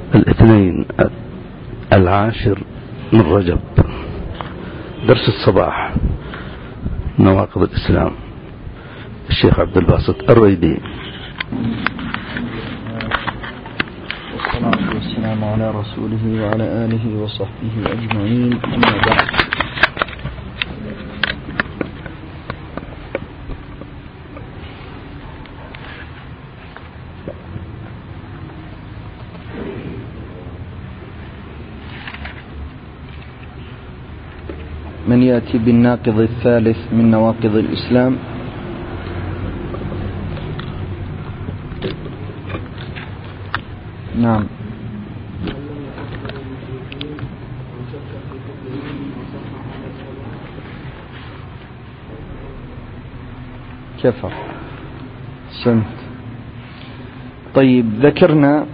الاثنين 10 من رجب، درس الصباح، نواقض الإسلام، الشيخ عبد الباسط الريدي. والصلاة والسلام على رسوله وعلى آله وصحبه أجمعين، أما بعد. من يأتي بالناقض الثالث من نواقض الإسلام. نعم. كفر. سنت. طيب، ذكرنا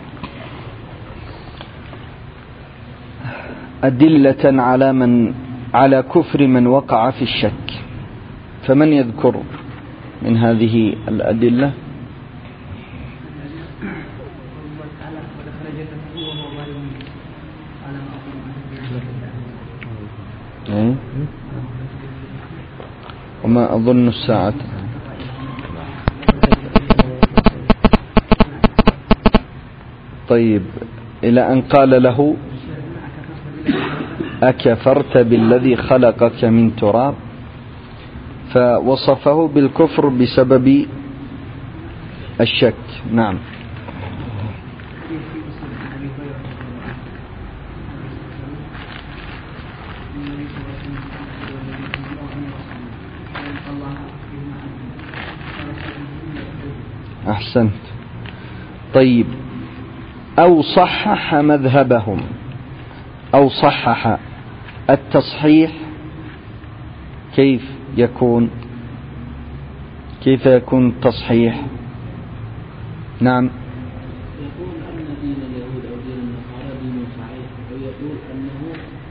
أدلة على كفر من وقع في الشك، فمن يذكر من هذه الأدلة؟ وما أظن الساعة. طيب، إلى أن قال له: أكفرت بالذي خلقك من تراب، فوصفه بالكفر بسبب الشك. نعم. أحسنت. طيب، أو صحح مذهبهم، أو صحح. التصحيح كيف يكون تصحيح؟ نعم. يقول أن دين اليهود أو دين النصارى دين صحيح، أو يقول أنه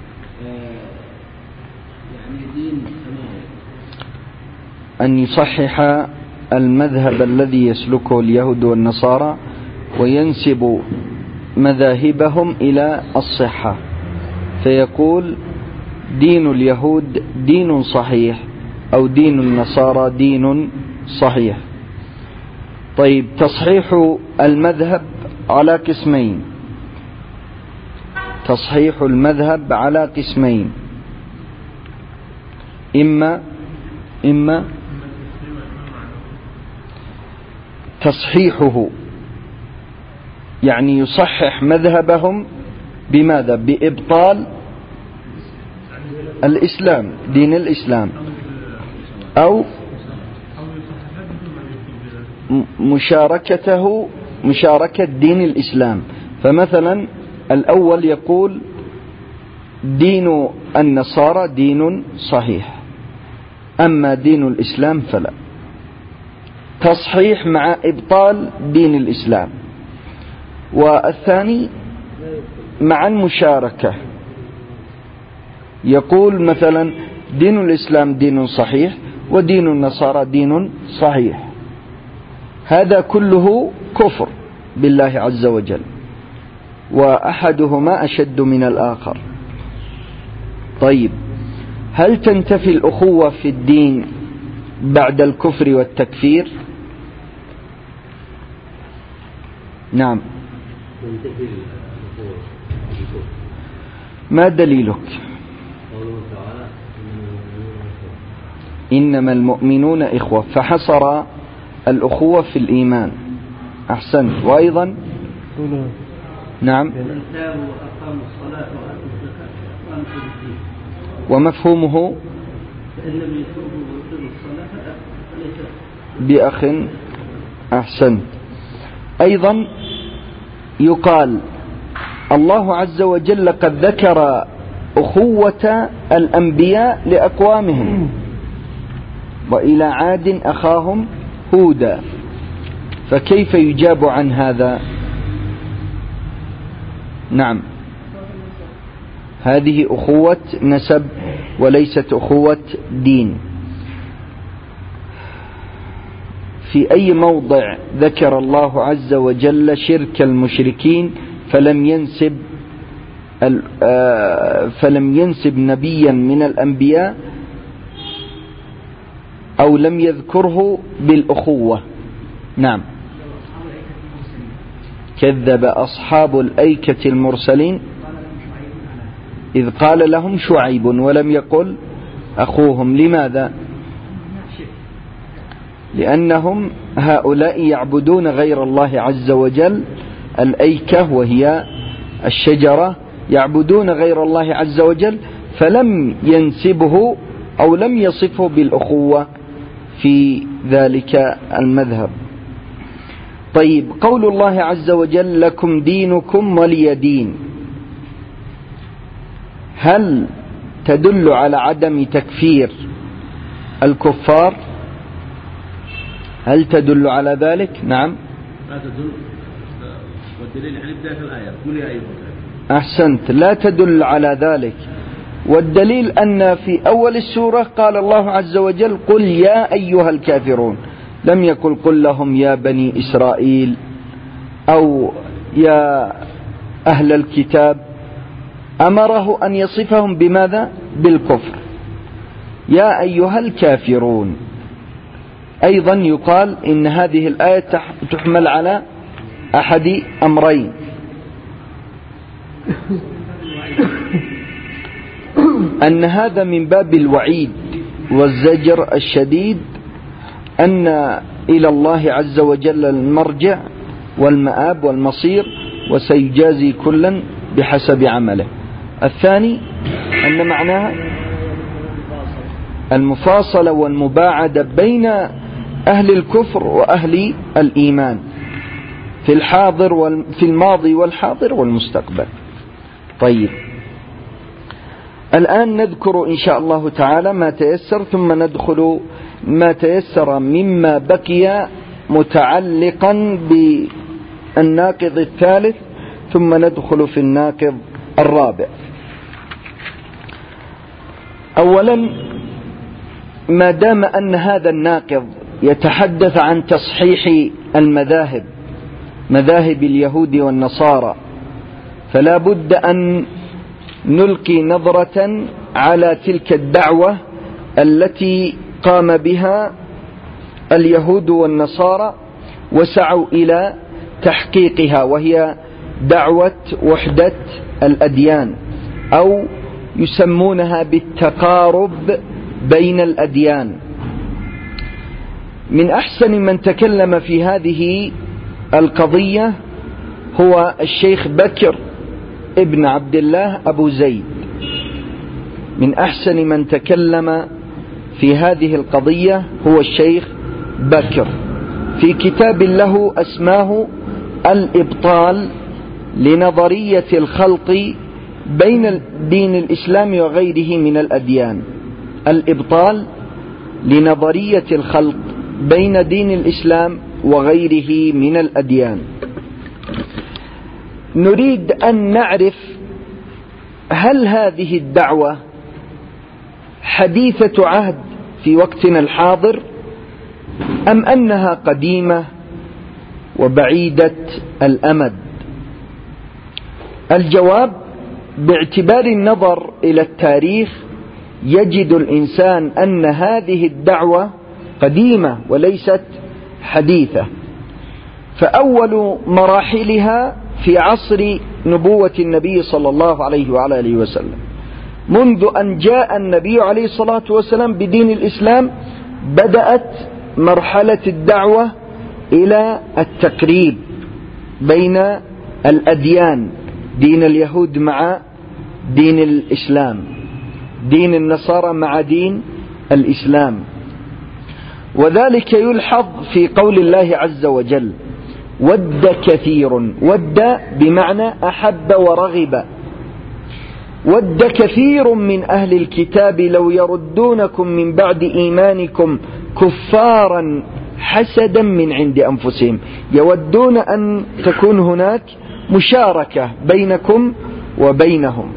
يعني دين سماوي. أن يصحح المذهب الذي يسلكه اليهود والنصارى وينسب مذاهبهم إلى الصحة، فيقول دين اليهود دين صحيح أو دين النصارى دين صحيح. طيب، تصحيح المذهب على قسمين. تصحيح المذهب على قسمين: إما تصحيحه، يعني يصحح مذهبهم بماذا؟ بإبطال الإسلام، دين الإسلام، أو مشاركة دين الإسلام. فمثلا الأول يقول دين النصارى دين صحيح، أما دين الإسلام فلا. تصحيح مع إبطال دين الإسلام. والثاني مع المشاركة، يقول مثلا دين الإسلام دين صحيح ودين النصارى دين صحيح. هذا كله كفر بالله عز وجل، وأحدهما أشد من الآخر. طيب، هل تنتفي الأخوة في الدين بعد الكفر والتكفير؟ نعم. ما دليلك؟ إنما المؤمنون إخوة، فحصر الأخوة في الإيمان. أحسنت. وأيضا نعم، ومفهومه بأخ. أحسنت. أيضا يقال الله عز وجل قد ذكر أخوة الأنبياء لأقوامهم، وإلى عاد أخاهم هودا، فكيف يجاب عن هذا؟ نعم، هذه أخوة نسب وليست أخوة دين. في أي موضع ذكر الله عز وجل شرك المشركين فلم ينسب نبيا من الأنبياء أو لم يذكره بالأخوة. نعم. كذب أصحاب الأيكة المرسلين إذ قال لهم شعيب ولم يقل أخوهم. لماذا؟ لأنهم هؤلاء يعبدون غير الله عز وجل. الأيكة وهي الشجرة، يعبدون غير الله عز وجل، فلم ينسبه أو لم يصفه بالأخوة في ذلك المذهب. طيب، قول الله عز وجل لكم دينكم ولي دين، هل تدل على عدم تكفير الكفار؟ هل تدل على ذلك؟ نعم. لا تدل، والدليل يعني بداية الآية قل يا أيها الكافرون. أحسنت، لا تدل على ذلك. والدليل أن في أول السورة قال الله عز وجل قل يا أيها الكافرون، لم يقل قل لهم يا بني إسرائيل أو يا أهل الكتاب. أمره أن يصفهم بماذا؟ بالكفر. يا أيها الكافرون. أيضا يقال إن هذه الآية تحمل على أحد أمرين: أن هذا من باب الوعيد والزجر الشديد، أن إلى الله عز وجل المرجع والمآب والمصير، وسيجازي كلا بحسب عمله. الثاني أن معناها المفاصلة والمباعدة بين أهل الكفر وأهل الإيمان في الحاضر في الماضي والحاضر والمستقبل. طيب، الآن نذكر إن شاء الله تعالى ما تيسر، ثم ندخل ما تيسر مما بقي متعلقا بالناقض الثالث، ثم ندخل في الناقض الرابع. أولا، ما دام أن هذا الناقض يتحدث عن تصحيح المذاهب، مذاهب اليهود والنصارى، فلا بد أن نلقي نظرة على تلك الدعوة التي قام بها اليهود والنصارى وسعوا إلى تحقيقها، وهي دعوة وحدة الأديان، أو يسمونها بالتقارب بين الأديان. من أحسن من تكلم في هذه القضية هو الشيخ بكر ابن عبد الله أبو زيد، من أحسن من تكلم في هذه القضية هو الشيخ بكر، في كتاب له اسماه الإبطال لنظرية الخلط بين الدين الإسلامي وغيره من الأديان. الإبطال لنظرية الخلط بين دين الإسلام وغيره من الأديان. نريد أن نعرف هل هذه الدعوة حديثة عهد في وقتنا الحاضر، أم أنها قديمة وبعيدة الأمد؟ الجواب: باعتبار النظر إلى التاريخ يجد الإنسان أن هذه الدعوة قديمة وليست حديثة. فأول مراحلها في عصر نبوة النبي صلى الله عليه وعلى آله وسلم، منذ أن جاء النبي عليه الصلاة والسلام بدين الإسلام بدأت مرحلة الدعوة إلى التقريب بين الأديان، دين اليهود مع دين الإسلام، دين النصارى مع دين الإسلام. وذلك يلحظ في قول الله عز وجل: ود كثير، ود بمعنى أحب ورغب، ود كثير من أهل الكتاب لو يردونكم من بعد إيمانكم كفارا حسدا من عند أنفسهم، يودون أن تكون هناك مشاركة بينكم وبينهم.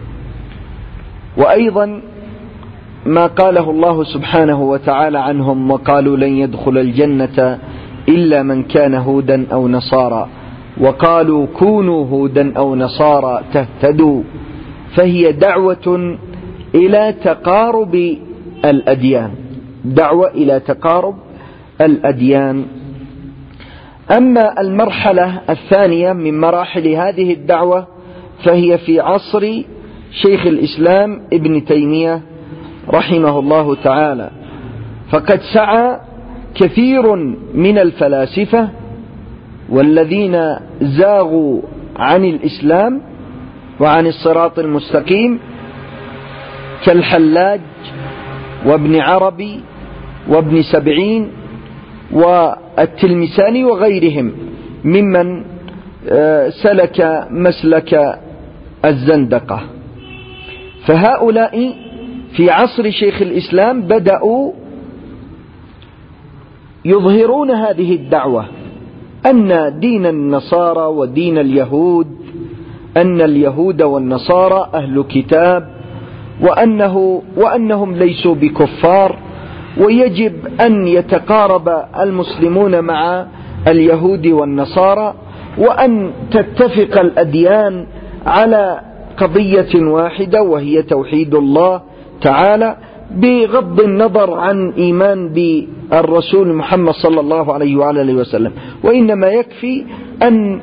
وأيضا ما قاله الله سبحانه وتعالى عنهم: وقالوا لن يدخل الجنة إلا من كان هودا أو نصارى، وقالوا كونوا هودا أو نصارى تهتدوا، فهي دعوة إلى تقارب الأديان، دعوة إلى تقارب الأديان. أما المرحلة الثانية من مراحل هذه الدعوة فهي في عصر شيخ الإسلام ابن تيمية رحمه الله تعالى، فقد سعى كثير من الفلاسفة والذين زاغوا عن الإسلام وعن الصراط المستقيم كالحلاج وابن عربي وابن سبعين والتلمساني وغيرهم ممن سلك مسلك الزندقة. فهؤلاء في عصر شيخ الإسلام بدأوا يظهرون هذه الدعوة، أن دين النصارى ودين اليهود، أن اليهود والنصارى أهل كتاب، وأنهم ليسوا بكفار، ويجب أن يتقارب المسلمون مع اليهود والنصارى، وأن تتفق الأديان على قضية واحدة وهي توحيد الله تعالى، بغض النظر عن إيمان بالرسول محمد صلى الله عليه وآله وسلم، وإنما يكفي أن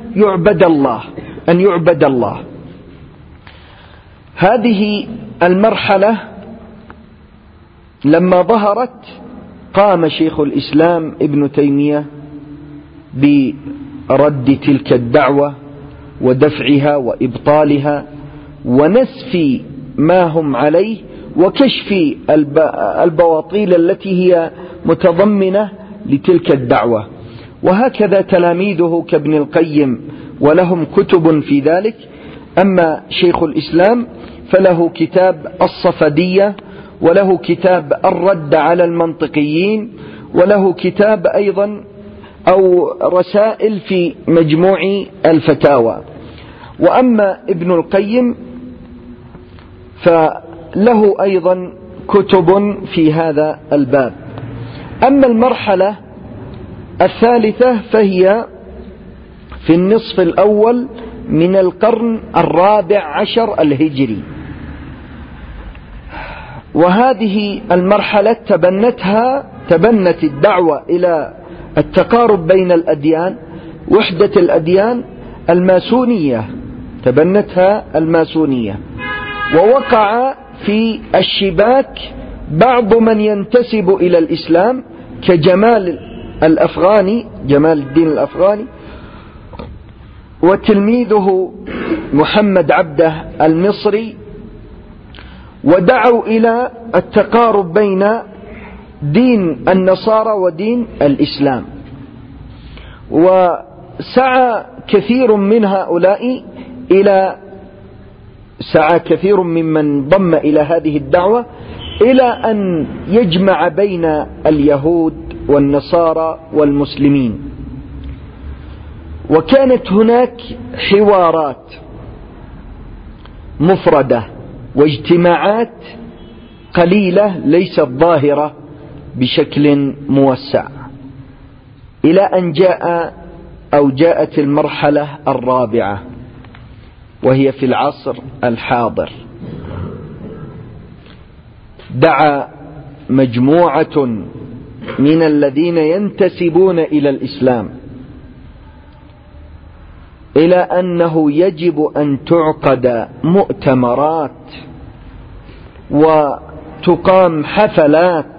يعبد الله. هذه المرحلة لما ظهرت قام شيخ الإسلام ابن تيمية برد تلك الدعوة ودفعها وإبطالها ونسف ما هم عليه وكشف البواطيل التي هي متضمنة لتلك الدعوة. وهكذا تلاميذه كابن القيم ولهم كتب في ذلك. أما شيخ الإسلام فله كتاب الصفدية، وله كتاب الرد على المنطقيين، وله كتاب أيضا أو رسائل في مجموع الفتاوى. وأما ابن القيم فله أيضا كتب في هذا الباب. أما المرحلة الثالثة فهي في النصف الأول من القرن 14 الهجري، وهذه المرحلة تبنت الدعوة إلى التقارب بين الأديان، وحدة الأديان، الماسونية، تبنتها الماسونية. ووقع في الشباك بعض من ينتسب إلى الإسلام كجمال الدين الأفغاني وتلميذه محمد عبده المصري، ودعوا إلى التقارب بين دين النصارى ودين الإسلام. وسعى كثير من هؤلاء سعى كثير ممن ضم إلى هذه الدعوة إلى أن يجمع بين اليهود والنصارى والمسلمين. وكانت هناك حوارات مفردة واجتماعات قليلة ليست ظاهرة بشكل موسع، إلى أن جاءت المرحلة الرابعة، وهي في العصر الحاضر. دعا مجموعة من الذين ينتسبون إلى الإسلام إلى أنه يجب أن تعقد مؤتمرات وتقام حفلات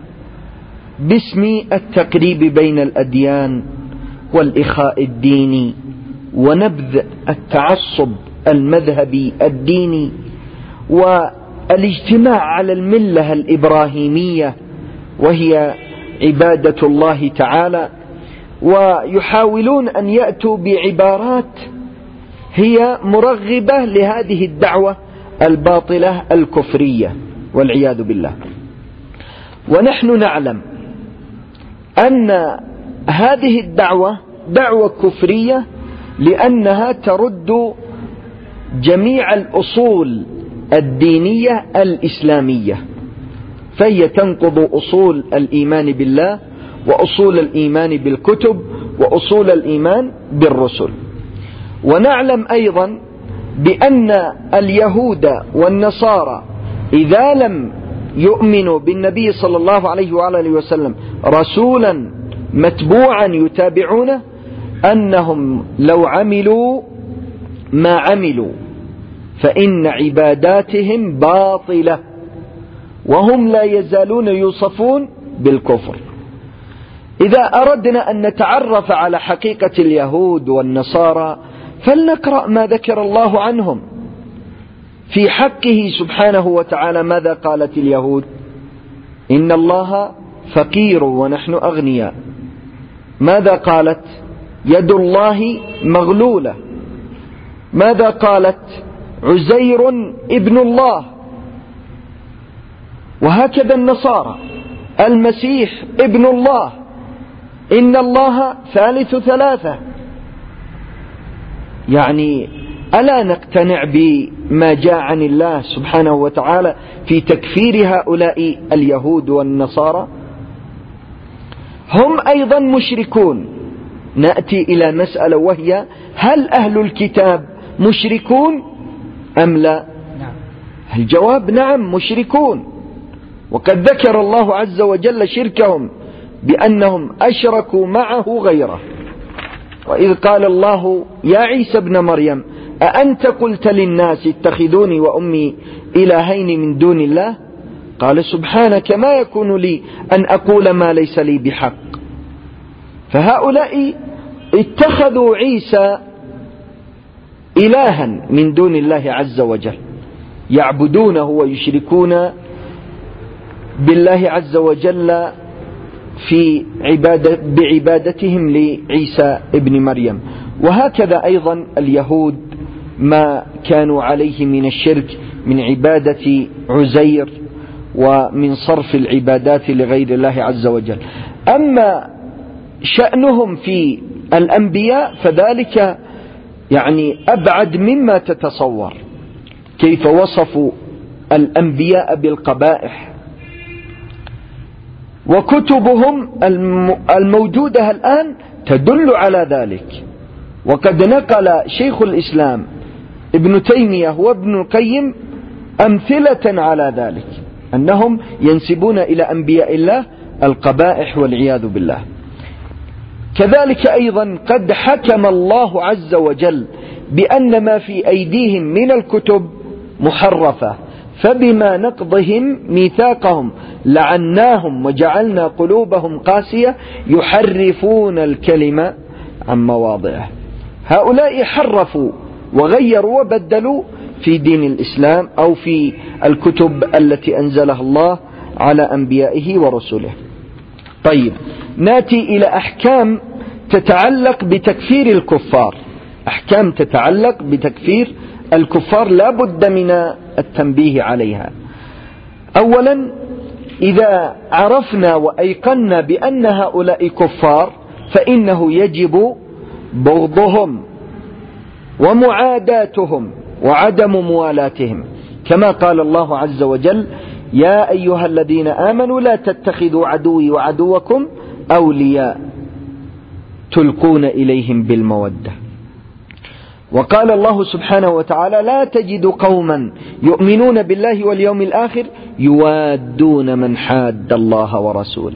باسم التقريب بين الأديان والإخاء الديني ونبذ التعصب المذهبي الديني والاجتماع على الملة الإبراهيمية وهي عبادة الله تعالى. ويحاولون أن يأتوا بعبارات هي مرغبة لهذه الدعوة الباطلة الكفرية والعياذ بالله. ونحن نعلم أن هذه الدعوة دعوة كفرية لأنها ترد جميع الأصول الدينية الإسلامية، فهي تنقض أصول الإيمان بالله وأصول الإيمان بالكتب وأصول الإيمان بالرسل. ونعلم أيضا بأن اليهود والنصارى إذا لم يؤمنوا بالنبي صلى الله عليه وآله وسلم رسولا متبوعا يتابعونه، أنهم لو عملوا ما عملوا فإن عباداتهم باطلة، وهم لا يزالون يوصفون بالكفر. إذا أردنا أن نتعرف على حقيقة اليهود والنصارى فلنقرأ ما ذكر الله عنهم في حقه سبحانه وتعالى. ماذا قالت اليهود؟ إن الله فقير ونحن أغنياء. ماذا قالت؟ يد الله مغلولة. ماذا قالت؟ عزير ابن الله. وهكذا النصارى، المسيح ابن الله، إن الله ثالث ثلاثة. يعني ألا نقتنع بما جاء عن الله سبحانه وتعالى في تكفير هؤلاء اليهود والنصارى؟ هم أيضا مشركون. نأتي إلى مسألة وهي: هل أهل الكتاب مشركون أم لا؟ الجواب نعم، مشركون. وقد ذكر الله عز وجل شركهم بأنهم أشركوا معه غيره. وإذ قال الله يا عيسى ابن مريم أأنت قلت للناس اتخذوني وأمي إلهين من دون الله؟ قال سبحانك ما يكون لي أن أقول ما ليس لي بحق. فهؤلاء اتخذوا عيسى إلها من دون الله عز وجل، يعبدونه ويشركون بالله عز وجل في بعبادتهم لعيسى ابن مريم. وهكذا أيضا اليهود ما كانوا عليه من الشرك من عبادة عزير ومن صرف العبادات لغير الله عز وجل. أما شأنهم في الأنبياء فذلك يعني أبعد مما تتصور. كيف وصفوا الأنبياء بالقبائح، وكتبهم الموجودة الآن تدل على ذلك. وقد نقل شيخ الإسلام ابن تيمية وابن القيم أمثلة على ذلك، أنهم ينسبون إلى أنبياء الله القبائح والعياذ بالله. كذلك أيضا قد حكم الله عز وجل بأن ما في أيديهم من الكتب محرفة، فبما نقضهم ميثاقهم لعناهم وجعلنا قلوبهم قاسية يحرفون الكلمة عن مواضعه. هؤلاء حرفوا وغيروا وبدلوا في دين الإسلام أو في الكتب التي أنزلها الله على أنبيائه ورسله. طيب، ناتي إلى أحكام تتعلق بتكفير الكفار. أحكام تتعلق بتكفير الكفار لا بد من التنبيه عليها. أولا، إذا عرفنا وأيقنا بأن هؤلاء كفار فإنه يجب بغضهم ومعاداتهم وعدم موالاتهم، كما قال الله عز وجل يا أيها الذين آمنوا لا تتخذوا عدوي وعدوكم أولياء تلقون إليهم بالمودة. وقال الله سبحانه وتعالى لا تجد قوما يؤمنون بالله واليوم الآخر يوادون من حاد الله ورسوله.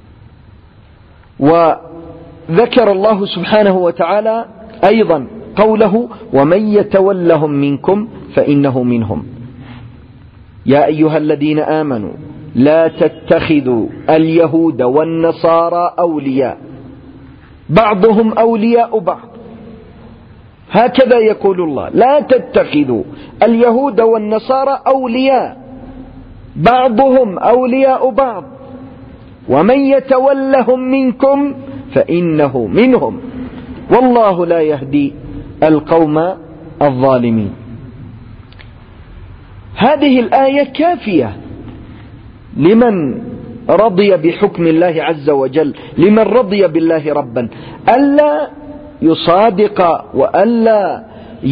وذكر الله سبحانه وتعالى أيضا قوله ومن يتولهم منكم فإنه منهم. يا أيها الذين آمنوا لا تتخذوا اليهود والنصارى أولياء بعضهم أولياء بعض. هكذا يقول الله لا تتخذوا اليهود والنصارى أولياء بعضهم أولياء بعض ومن يتولهم منكم فإنه منهم والله لا يهدي القوم الظالمين. هذه الآية كافية لمن رضي بحكم الله عز وجل، لمن رضي بالله ربا، ألا يصادق وألا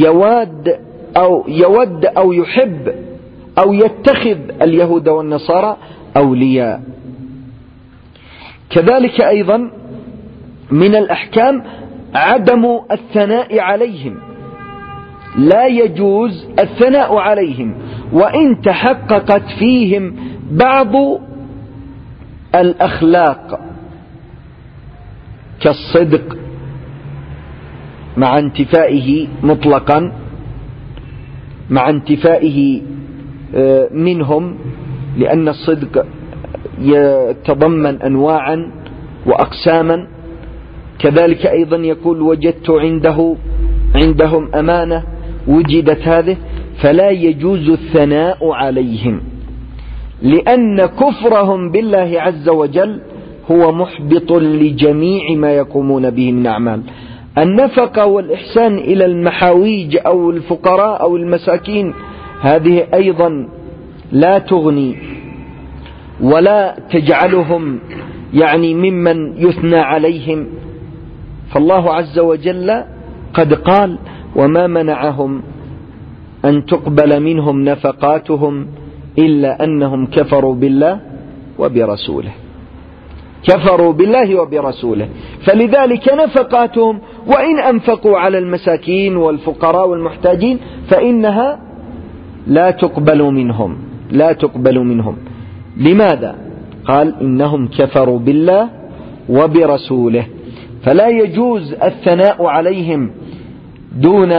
يود أو يحب أو يتخذ اليهود والنصارى أولياء. كذلك أيضا من الأحكام عدم الثناء عليهم لا يجوز الثناء عليهم، وإن تحققت فيهم بعض الأخلاق كالصدق مع انتفائه مطلقا، مع انتفائه منهم، لأن الصدق يتضمن أنواعا وأقساما. كذلك أيضا يقول وجدت عندهم أمانة، وجدت هذه، فلا يجوز الثناء عليهم، لأن كفرهم بالله عز وجل هو محبط لجميع ما يقومون به من أعمال. النفقة والإحسان إلى المحاويج أو الفقراء أو المساكين هذه أيضا لا تغني ولا تجعلهم يعني ممن يثنى عليهم. فالله عز وجل قد قال وما منعهم أن تقبل منهم نفقاتهم إلا أنهم كفروا بالله وبرسوله، كفروا بالله وبرسوله، فلذلك نفقاتهم وإن أنفقوا على المساكين والفقراء والمحتاجين فإنها لا تقبل منهم، لا تقبل منهم. لماذا؟ قال إنهم كفروا بالله وبرسوله، فلا يجوز الثناء عليهم دون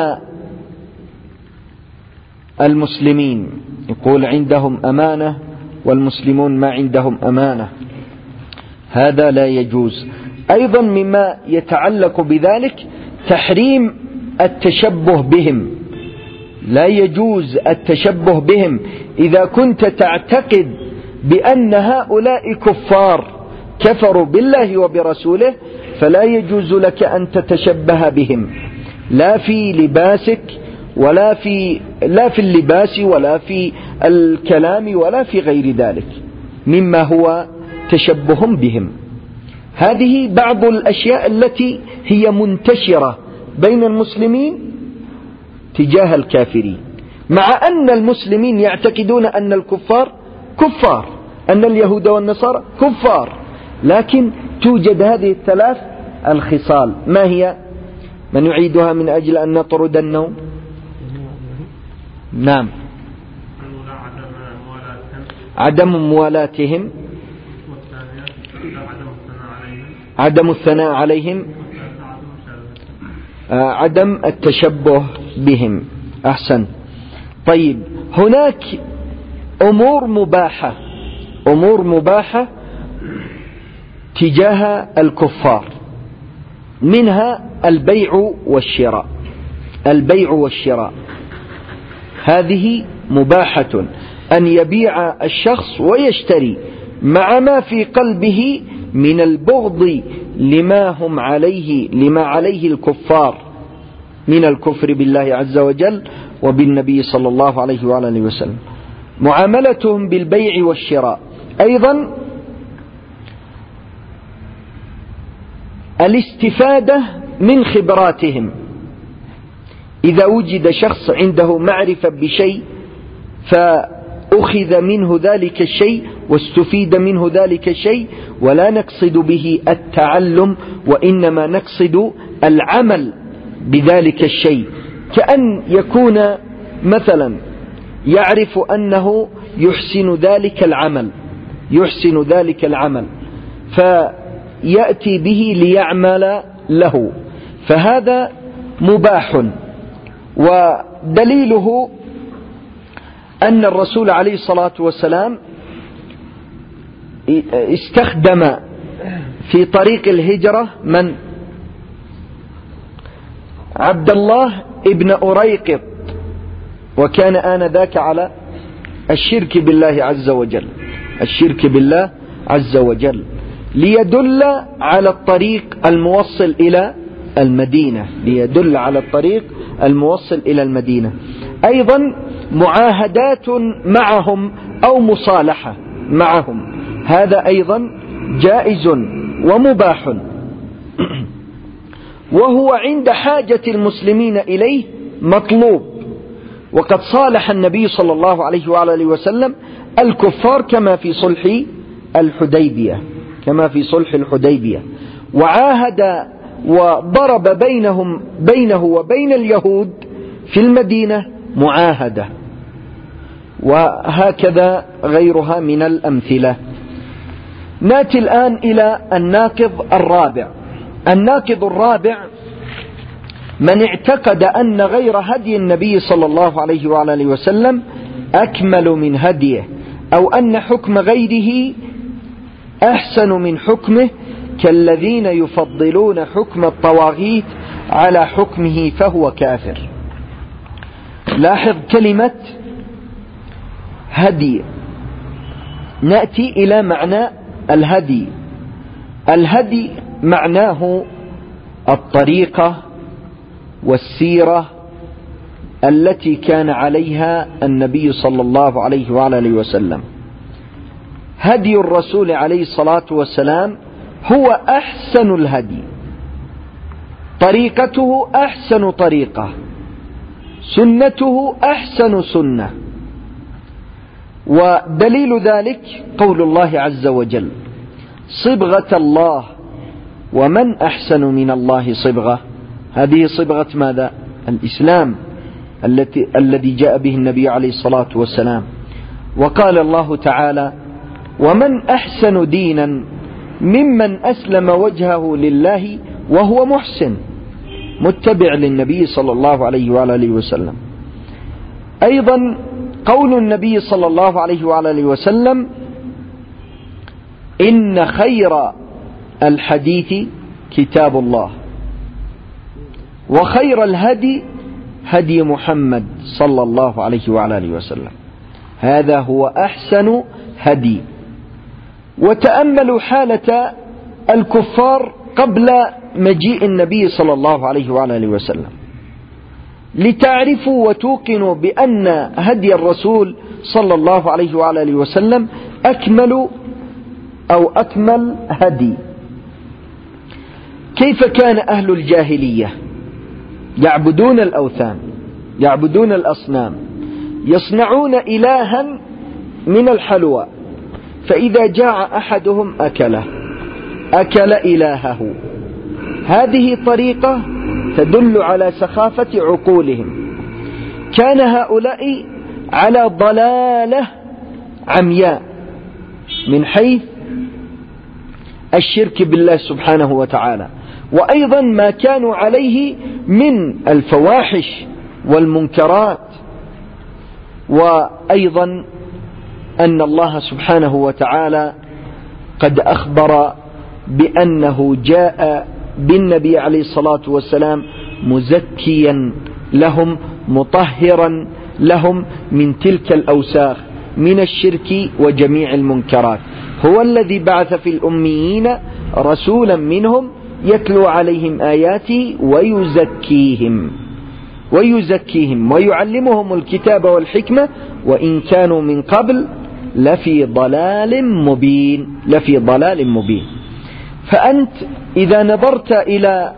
المسلمين. يقول عندهم أمانة والمسلمون ما عندهم أمانة، هذا لا يجوز. أيضا مما يتعلق بذلك تحريم التشبه بهم، لا يجوز التشبه بهم. إذا كنت تعتقد بأن هؤلاء كفار كفروا بالله وبرسوله فلا يجوز لك أن تتشبه بهم، لا في لباسك لا في اللباس ولا في الكلام ولا في غير ذلك مما هو تشبه بهم. هذه بعض الأشياء التي هي منتشرة بين المسلمين تجاه الكافرين، مع أن المسلمين يعتقدون أن الكفار كفار، أن اليهود والنصارى كفار، لكن توجد هذه الثلاث الخصال. ما هي؟ من يعيدها من أجل أن نطرد النوم؟ نعم. عدم موالاتهم، عدم الثناء عليهم، عدم التشبه بهم. أحسن. طيب، هناك أمور مباحة تجاه الكفار، منها البيع والشراء. البيع والشراء هذه مباحة، أن يبيع الشخص ويشتري مع ما في قلبه من البغض لما عليه الكفار من الكفر بالله عز وجل وبالنبي صلى الله عليه وآله وسلم. معاملتهم بالبيع والشراء. أيضا الاستفادة من خبراتهم، إذا وجد شخص عنده معرفة بشيء فأخذ منه ذلك الشيء واستفيد منه ذلك الشيء، ولا نقصد به التعلم وإنما نقصد العمل بذلك الشيء، كأن يكون مثلا يعرف أنه يحسن ذلك العمل فيأتي به ليعمل له، فهذا مباح. ودليله أن الرسول عليه الصلاة والسلام استخدم في طريق الهجرة من؟ عبد الله ابن أريقط، وكان آنذاك على الشرك بالله عز وجل، ليدل على الطريق الموصل إلى المدينة. أيضا معاهدات معهم أو مصالحة معهم، هذا أيضا جائز ومباح، وهو عند حاجة المسلمين إليه مطلوب. وقد صالح النبي صلى الله عليه وآله وسلم الكفار كما في صلح الحديبية، وعاهد وضرب بينه وبين اليهود في المدينة معاهدة، وهكذا غيرها من الأمثلة. نأتي الآن إلى الناقض الرابع. الناقض الرابع من اعتقد أن غير هدي النبي صلى الله عليه وعلى وسلم أكمل من هديه، أو أن حكم غيره أحسن من حكمه، كالذين يفضلون حكم الطواغيت على حكمه فهو كافر. لاحظ كلمة هدي. نأتي إلى معنى الهدي. الهدي معناه الطريقة والسيرة التي كان عليها النبي صلى الله عليه وعلى وسلم. هدي الرسول عليه الصلاة والسلام هو أحسن الهدي، طريقته أحسن طريقة، سنته أحسن سنة. ودليل ذلك قول الله عز وجل: صبغة الله ومن أحسن من الله صبغة. هذه صبغة ماذا؟ الإسلام الذي جاء به النبي عليه الصلاة والسلام. وقال الله تعالى: ومن أحسن دينا ممن أسلم وجهه لله وهو محسن متبع للنبي صلى الله عليه وعلى وسلم. أيضا قول النبي صلى الله عليه وعلى وسلم: إن خير الحديث كتاب الله، وخير الهدي هدي محمد صلى الله عليه وعلى وسلم. هذا هو أحسن هدي. وتأملوا حالة الكفار قبل مجيء النبي صلى الله عليه وعلى وسلم لتعرفوا وتوقنوا بأن هدي الرسول صلى الله عليه وعلى وسلم أكمل هدي. كيف كان أهل الجاهلية يعبدون الأوثان، يعبدون الأصنام، يصنعون إلها من الحلوى، فإذا جاع أحدهم أكل إلهه. هذه طريقة تدل على سخافة عقولهم. كان هؤلاء على ضلالة عمياء من حيث الشرك بالله سبحانه وتعالى، وأيضا ما كانوا عليه من الفواحش والمنكرات. وأيضا أن الله سبحانه وتعالى قد أخبر بأنه جاء بالنبي عليه الصلاة والسلام مزكيا لهم، مطهرا لهم من تلك الأوساخ من الشرك وجميع المنكرات. هو الذي بعث في الأميين رسولا منهم يتلو عليهم آياته ويزكيهم ويعلمهم الكتاب والحكمة، وإن كانوا من قبل لفي ضلال مبين. فأنت إذا نظرت إلى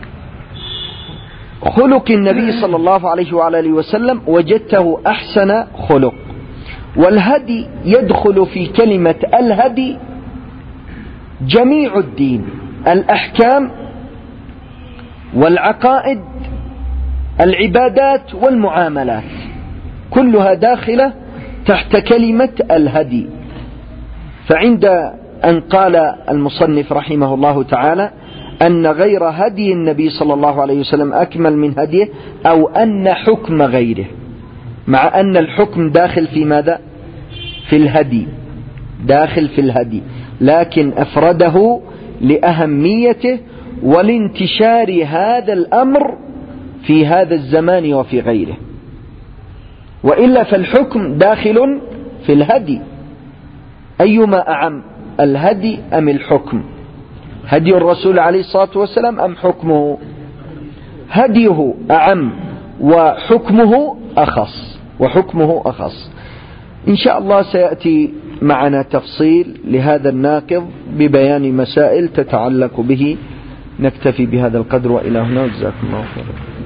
خلق النبي صلى الله عليه وعلى وسلم وجدته أحسن خلق. والهدي يدخل في كلمة الهدي جميع الدين، الأحكام والعقائد، العبادات والمعاملات، كلها داخلة تحت كلمة الهدي. فعند أن قال المصنف رحمه الله تعالى أن غير هدي النبي صلى الله عليه وسلم أكمل من هديه، أو أن حكم غيره، مع أن الحكم داخل في ماذا؟ في الهدي، داخل في الهدي، لكن أفرده لأهميته ولانتشار هذا الأمر في هذا الزمان وفي غيره. وإلا فالحكم داخل في الهدي. أيما أعم، الهدي أم الحكم؟ هدي الرسول عليه الصلاة والسلام أم حكمه؟ هديه أعم وحكمه أخص. إن شاء الله سيأتي معنا تفصيل لهذا الناقض ببيان مسائل تتعلق به. نكتفي بهذا القدر وإلى هنا، وجزاكم الله خيرا.